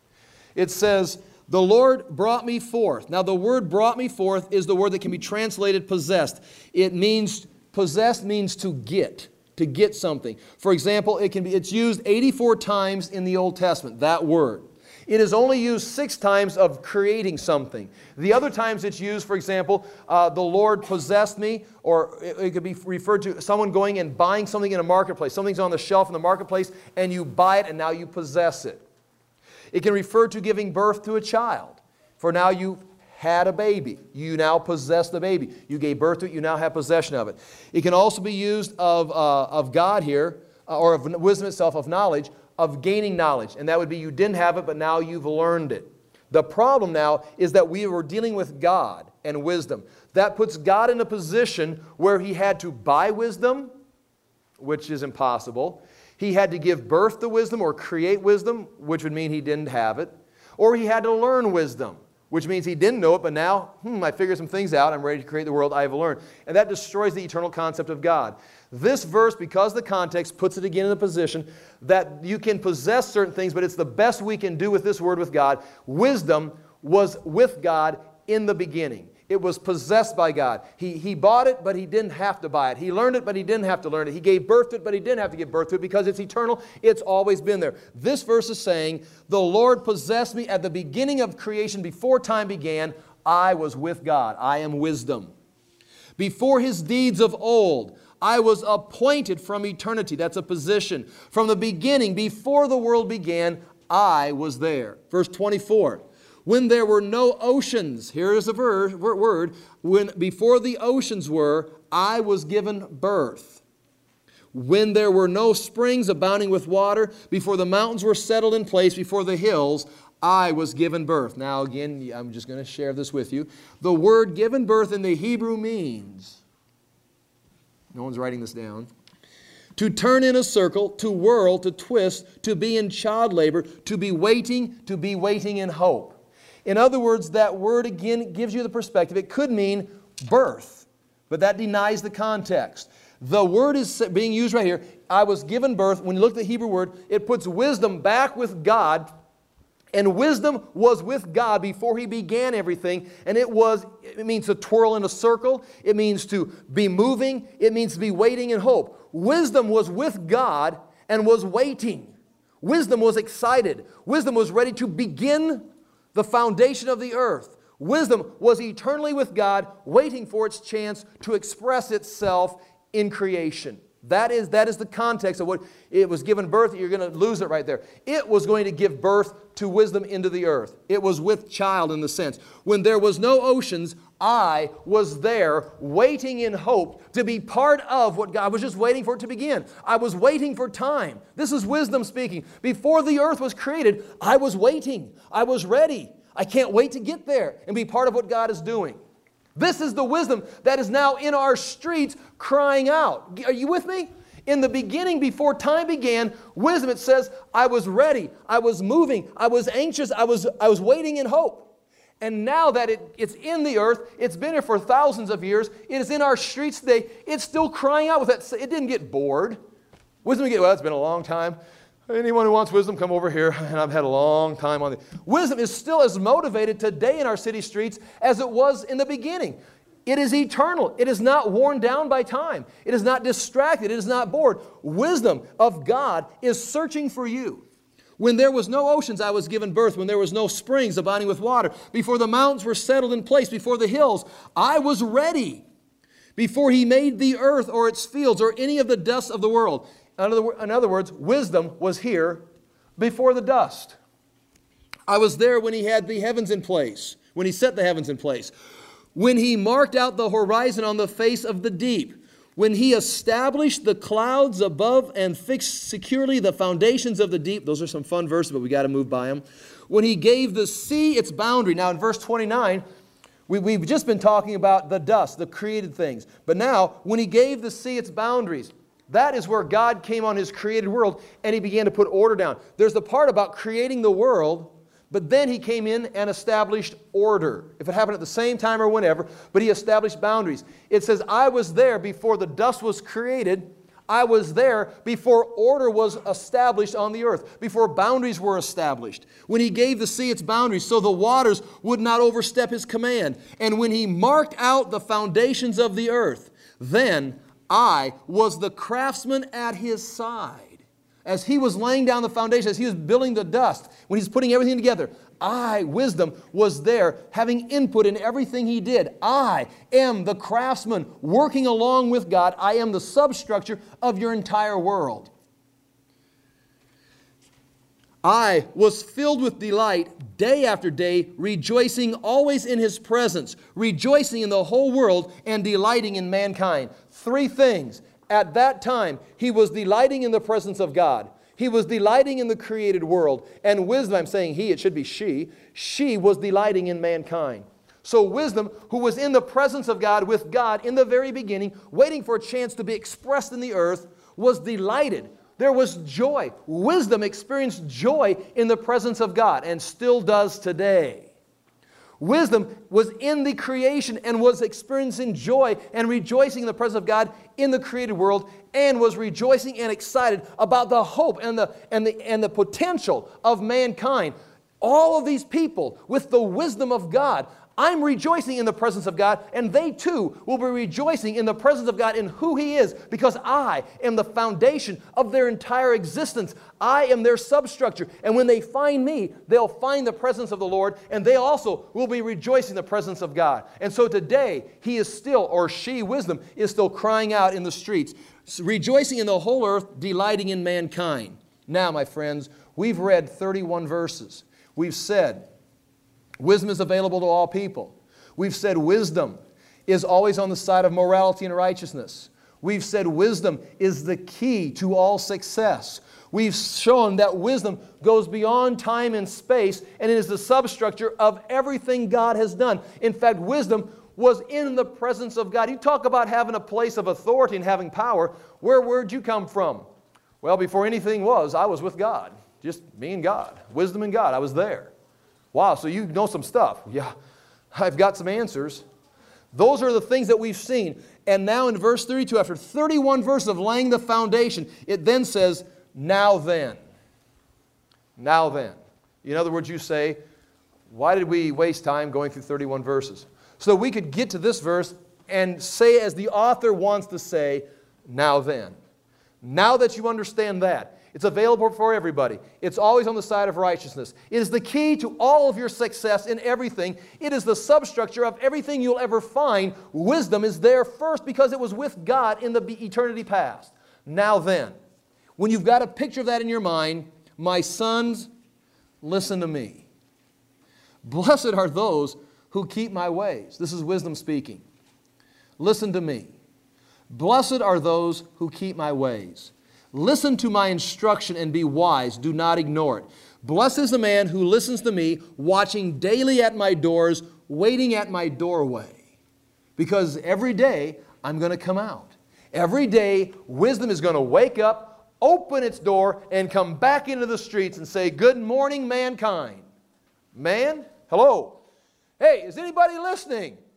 It says, the Lord brought me forth. Now the word brought me forth is the word that can be translated possessed. It means, possessed means to get. To get something. For example, it can be, it's used eighty-four times in the Old Testament, that word. It is only used six times of creating something. The other times it's used, for example, uh, the Lord possessed me, or it, it could be referred to someone going and buying something in a marketplace. Something's on the shelf in the marketplace, and you buy it, and now you possess it. It can refer to giving birth to a child, for now you had a baby. You now possess the baby. You gave birth to it. You now have possession of it. It can also be used of, uh, of God here, uh, or of wisdom itself, of knowledge, of gaining knowledge. And that would be you didn't have it, but now you've learned it. The problem now is that we were dealing with God and wisdom. That puts God in a position where He had to buy wisdom, which is impossible. He had to give birth to wisdom or create wisdom, which would mean He didn't have it. Or He had to learn wisdom, which means He didn't know it, but now, hmm, I figured some things out. I'm ready to create the world I have learned. And that destroys the eternal concept of God. This verse, because of the context, puts it again in the position that you can possess certain things, but it's the best we can do with this word with God. Wisdom was with God in the beginning. It was possessed by God. He, he bought it, but He didn't have to buy it. He learned it, but He didn't have to learn it. He gave birth to it, but He didn't have to give birth to it because it's eternal. It's always been there. This verse is saying, the Lord possessed me at the beginning of creation. Before time began, I was with God. I am wisdom. Before His deeds of old, I was appointed from eternity. That's a position. From the beginning, before the world began, I was there. Verse twenty-four. When there were no oceans, here is a ver- word, when before the oceans were, I was given birth. When there were no springs abounding with water, before the mountains were settled in place, before the hills, I was given birth. Now again, I'm just going to share this with you. The word given birth in the Hebrew means, no one's writing this down, to turn in a circle, to whirl, to twist, to be in child labor, to be waiting, to be waiting in hope. In other words, that word again gives you the perspective. It could mean birth, but that denies the context. The word is being used right here. I was given birth. When you look at the Hebrew word, it puts wisdom back with God. And wisdom was with God before He began everything. And it was, it means to twirl in a circle. It means to be moving. It means to be waiting in hope. Wisdom was with God and was waiting. Wisdom was excited. Wisdom was ready to begin the foundation of the earth. Wisdom was eternally with God, waiting for its chance to express itself in creation. That is, that is the context of what it was given birth. You're going to lose it right there. It was going to give birth to wisdom into the earth. It was with child in the sense. When there was no oceans, I was there waiting in hope to be part of what God was just waiting for it to begin. I was waiting for time. This is wisdom speaking. Before the earth was created, I was waiting. I was ready. I can't wait to get there and be part of what God is doing. This is the wisdom that is now in our streets crying out. Are you with me? In the beginning, before time began, wisdom, it says, I was ready. I was moving. I was anxious. I was, I was waiting in hope. And now that it, it's in the earth, it's been here for thousands of years, it is in our streets today, it's still crying out with that. It didn't get bored. Wisdom get, well, it's been a long time. Anyone who wants wisdom, come over here. And I've had a long time on it. Wisdom is still as motivated today in our city streets as it was in the beginning. It is eternal. It is not worn down by time. It is not distracted. It is not bored. Wisdom of God is searching for you. When there was no oceans, I was given birth. When there was no springs abounding with water. Before the mountains were settled in place. Before the hills, I was ready. Before He made the earth or its fields or any of the dust of the world. In other, in other words, wisdom was here before the dust. I was there when He had the heavens in place. When He set the heavens in place. When He marked out the horizon on the face of the deep. When He established the clouds above and fixed securely the foundations of the deep. Those are some fun verses, but we got to move by them. When He gave the sea its boundary. Now in verse twenty-nine, we, we've just been talking about the dust, the created things. But now, when He gave the sea its boundaries, that is where God came on His created world and He began to put order down. There's the part about creating the world, but then He came in and established order. If it happened at the same time or whenever, but He established boundaries. It says, I was there before the dust was created. I was there before order was established on the earth, before boundaries were established. When He gave the sea its boundaries so the waters would not overstep His command. And when He marked out the foundations of the earth, then I was the craftsman at His side. As He was laying down the foundation, as He was building the dust, when He's putting everything together, I, wisdom, was there having input in everything He did. I am the craftsman working along with God. I am the substructure of your entire world. I was filled with delight day after day, rejoicing always in His presence, rejoicing in the whole world and delighting in mankind. Three things. At that time, He was delighting in the presence of God. He was delighting in the created world. And wisdom, I'm saying He, it should be she, she was delighting in mankind. So wisdom, who was in the presence of God, with God in the very beginning, waiting for a chance to be expressed in the earth, was delighted. There was joy. Wisdom experienced joy in the presence of God and still does today. Wisdom was in the creation and was experiencing joy and rejoicing in the presence of God in the created world, and was rejoicing and excited about the hope and the, and the, and the potential of mankind. All of these people with the wisdom of God, I'm rejoicing in the presence of God, and they too will be rejoicing in the presence of God in who He is, because I am the foundation of their entire existence. I am their substructure. And when they find me, they'll find the presence of the Lord, and they also will be rejoicing in the presence of God. And so today, he is still, or she, wisdom, is still crying out in the streets, rejoicing in the whole earth, delighting in mankind. Now, my friends, we've read thirty-one verses. We've said, wisdom is available to all people. We've said wisdom is always on the side of morality and righteousness. We've said wisdom is the key to all success. We've shown that wisdom goes beyond time and space, and it is the substructure of everything God has done. In fact, wisdom was in the presence of God. You talk about having a place of authority and having power. Where would you come from? Well, before anything was, I was with God. Just me and God. Wisdom and God. I was there. Wow, so you know some stuff. Yeah, I've got some answers. Those are the things that we've seen. And now in verse thirty-two, after thirty-one verses of laying the foundation, it then says, now then. Now then. In other words, you say, why did we waste time going through thirty-one verses? So that we could get to this verse and say, as the author wants to say, now then. Now that you understand that, it's available for everybody. It's always on the side of righteousness. It is the key to all of your success in everything. It is the substructure of everything you'll ever find. Wisdom is there first because it was with God in the eternity past. Now then, when you've got a picture of that in your mind, my sons, listen to me. Blessed are those who keep my ways. This is wisdom speaking. Listen to me. Blessed are those who keep my ways. Listen to my instruction and be wise. Do not ignore it. Blessed is the man who listens to me, watching daily at my doors, waiting at my doorway. Because every day I'm going to come out. Every day wisdom is going to wake up, open its door, and come back into the streets and say, good morning, mankind. Man, hello. Hey, is anybody listening?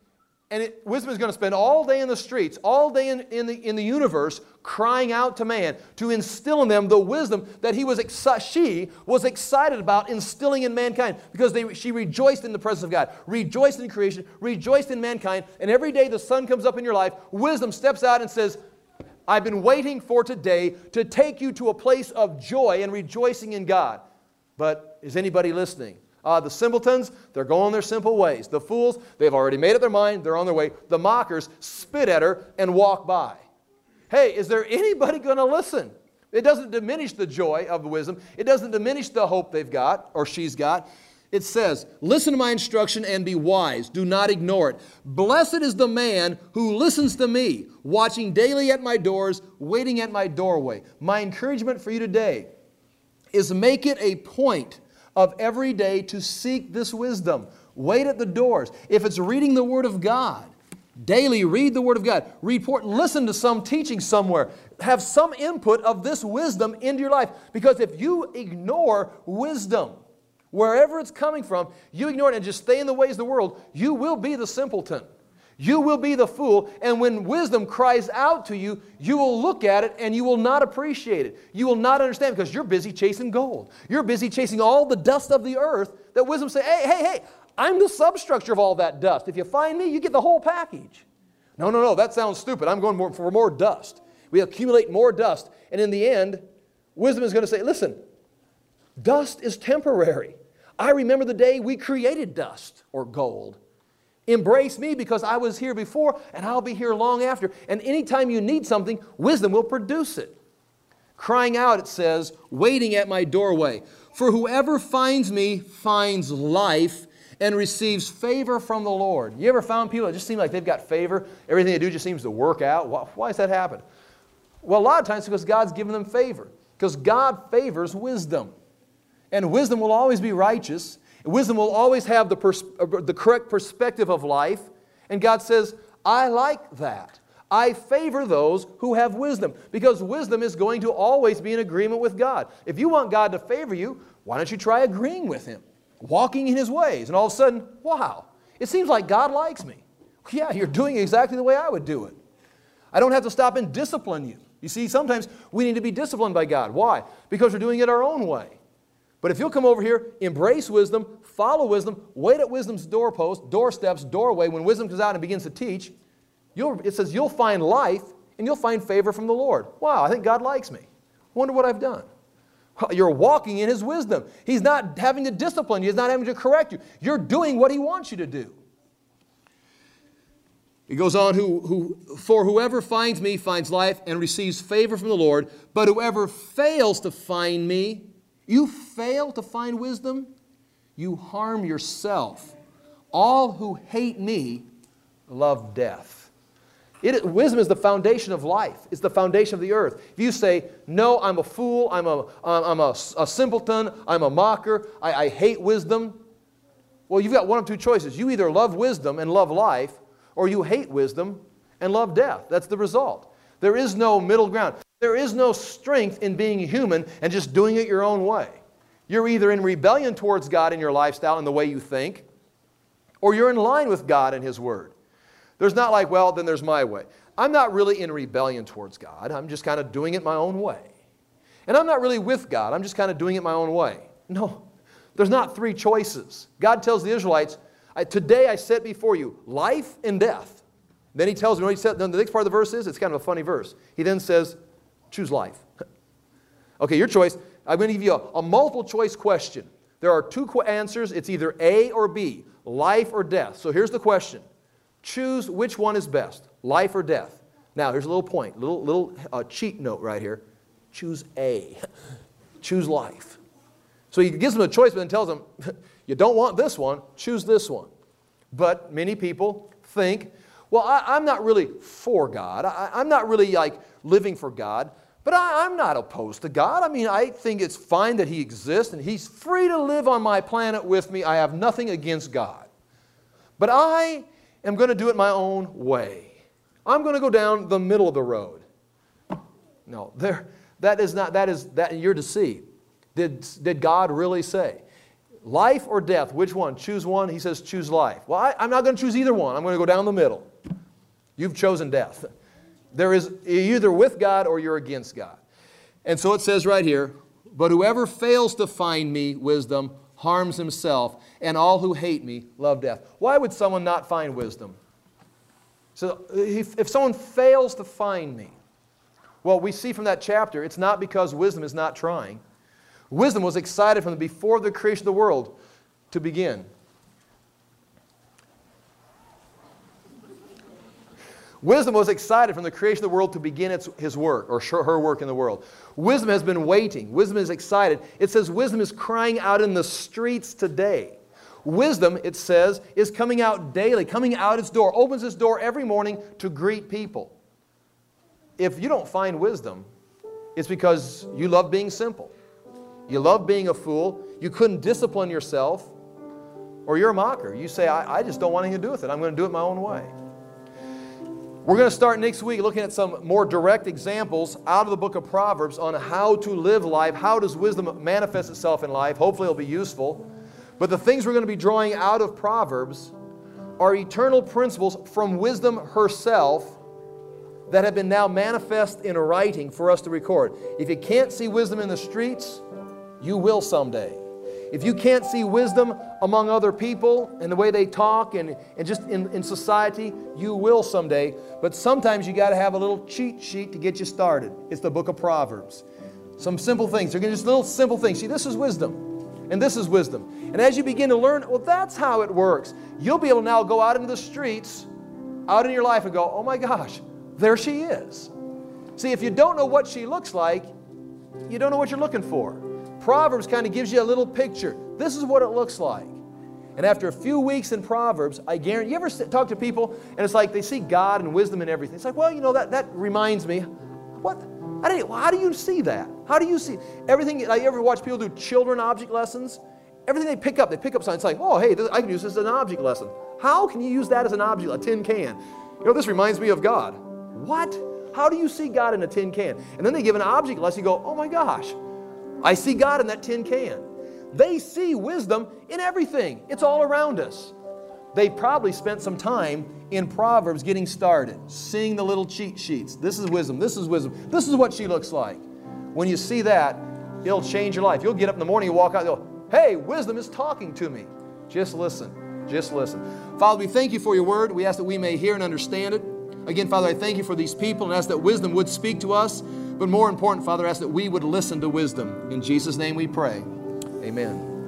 And it, wisdom is going to spend all day in the streets, all day in, in, the, in the universe, crying out to man to instill in them the wisdom that he was exci- she was excited about instilling in mankind, because they, she rejoiced in the presence of God, rejoiced in creation, rejoiced in mankind, and every day the sun comes up in your life, wisdom steps out and says, I've been waiting for today to take you to a place of joy and rejoicing in God. But is anybody listening? Uh, the simpletons, they're going their simple ways. The fools, they've already made up their mind, they're on their way. The mockers spit at her and walk by. Hey, is there anybody going to listen? It doesn't diminish the joy of the wisdom. It doesn't diminish the hope they've got or she's got. It says, listen to my instruction and be wise. Do not ignore it. Blessed is the man who listens to me, watching daily at my doors, waiting at my doorway. My encouragement for you today is make it a point of every day to seek this wisdom. Wait at the doors. If it's reading the Word of God, daily read the Word of God. Report, listen to some teaching somewhere. Have some input of this wisdom into your life. Because if you ignore wisdom, wherever it's coming from, you ignore it and just stay in the ways of the world, you will be the simpleton. You will be the fool, and when wisdom cries out to you, you will look at it and you will not appreciate it. You will not understand because you're busy chasing gold. You're busy chasing all the dust of the earth that wisdom says, hey, hey, hey, I'm the substructure of all that dust. If you find me, you get the whole package. No, no, no, that sounds stupid. I'm going more, for more dust. We accumulate more dust, and in the end, wisdom is going to say, listen, dust is temporary. I remember the day we created dust or gold. Embrace me because I was here before and I'll be here long after. And anytime you need something, wisdom will produce it. Crying out, it says, waiting at my doorway. For whoever finds me finds life and receives favor from the Lord. You ever found people that just seem like they've got favor? Everything they do just seems to work out. Why does that happen? Well, a lot of times because God's given them favor. Because God favors wisdom. And wisdom will always be righteous. Wisdom will always have the, pers- the correct perspective of life. And God says, I like that. I favor those who have wisdom. Because wisdom is going to always be in agreement with God. If you want God to favor you, why don't you try agreeing with Him? Walking in His ways. And all of a sudden, wow, it seems like God likes me. Yeah, you're doing exactly the way I would do it. I don't have to stop and discipline you. You see, sometimes we need to be disciplined by God. Why? Because we're doing it our own way. But if you'll come over here, embrace wisdom, follow wisdom, wait at wisdom's doorpost, doorsteps, doorway, when wisdom comes out and begins to teach, you'll, it says you'll find life and you'll find favor from the Lord. Wow, I think God likes me. Wonder what I've done. You're walking in His wisdom. He's not having to discipline you. He's not having to correct you. You're doing what He wants you to do. It goes on, who, who, for whoever finds me finds life and receives favor from the Lord, but whoever fails to find me, you fail to find wisdom, you harm yourself. All who hate me love death. It, wisdom is the foundation of life. It's the foundation of the earth. If you say, no, I'm a fool, I'm a, I'm a, a simpleton, I'm a mocker, I, I hate wisdom, well, you've got one of two choices. You either love wisdom and love life, or you hate wisdom and love death. That's the result. There is no middle ground. There is no strength in being human and just doing it your own way. You're either in rebellion towards God in your lifestyle and the way you think, or you're in line with God and His Word. There's not like, well, then there's my way. I'm not really in rebellion towards God. I'm just kind of doing it my own way. And I'm not really with God. I'm just kind of doing it my own way. No, there's not three choices. God tells the Israelites, today I set before you life and death. Then He tells them, what He said, then the next part of the verse is, it's kind of a funny verse. He then says, choose life. Okay, your choice. I'm going to give you a, a multiple choice question. There are two qu- answers. It's either A or B, life or death. So here's the question. Choose which one is best, life or death. Now, here's a little point, little, little uh, cheat note right here. Choose A. Choose life. So He gives them a choice, but then tells them, you don't want this one, choose this one. But many people think, well, I, I'm not really for God. I, I'm not really like living for God. But I, I'm not opposed to God. I mean, I think it's fine that He exists and He's free to live on my planet with me. I have nothing against God. But I am going to do it my own way. I'm going to go down the middle of the road. No, there, that is not, that is, that, you're deceived. Did, did God really say, Life or death, which one? Choose one. He says, choose life. Well, I, I'm not going to choose either one. I'm going to go down the middle. You've chosen death. There is, you're either with God or you're against God. And so it says right here, but whoever fails to find me, wisdom, harms himself, and all who hate me love death. Why would someone not find wisdom? So if, if someone fails to find me, well, we see from that chapter, it's not because wisdom is not trying. Wisdom was excited from the, before the creation of the world to begin. Wisdom was excited from the creation of the world to begin its, his work, or her work in the world. Wisdom has been waiting. Wisdom is excited. It says wisdom is crying out in the streets today. Wisdom, it says, is coming out daily, coming out its door, opens its door every morning to greet people. If you don't find wisdom, it's because you love being simple. You love being a fool. You couldn't discipline yourself, or you're a mocker. You say, I, I just don't want anything to do with it. I'm going to do it my own way. We're going to start next week looking at some more direct examples out of the book of Proverbs on how to live life. How does wisdom manifest itself in life? Hopefully it'll be useful. But the things we're going to be drawing out of Proverbs are eternal principles from wisdom herself that have been now manifest in a writing for us to record. If you can't see wisdom in the streets, you will someday. If you can't see wisdom among other people and the way they talk and, and just in, in society, you will someday. But sometimes you got to have a little cheat sheet to get you started. It's the book of Proverbs. Some simple things. They're just little simple things. See, this is wisdom. And this is wisdom. And as you begin to learn, well, that's how it works. You'll be able to now go out into the streets, out in your life and go, oh my gosh, there she is. See, if you don't know what she looks like, you don't know what you're looking for. Proverbs kind of gives you a little picture. This is what it looks like. And after a few weeks in Proverbs, I guarantee, you ever talk to people and it's like they see God and wisdom and everything. It's like, well, you know, that, that reminds me. What? How do you, how do you see that? How do you see everything? Like, you ever watch people do children object lessons? Everything they pick up, they pick up something. It's like, oh, hey, this, I can use this as an object lesson. How can you use that as an object, a tin can? You know, this reminds me of God. What? How do you see God in a tin can? And then they give an object lesson. You go, oh my gosh. I see God in that tin can. They see wisdom in everything. It's all around us. They probably spent some time in Proverbs getting started, seeing the little cheat sheets. This is wisdom. This is wisdom. This is what she looks like. When you see that, it'll change your life. You'll get up in the morning, you walk out, and go, hey, wisdom is talking to me. Just listen. Just listen. Father, we thank you for your word. We ask that we may hear and understand it. Again, Father, I thank you for these people and ask that wisdom would speak to us. But more important, Father, I ask that we would listen to wisdom. In Jesus' name we pray. Amen.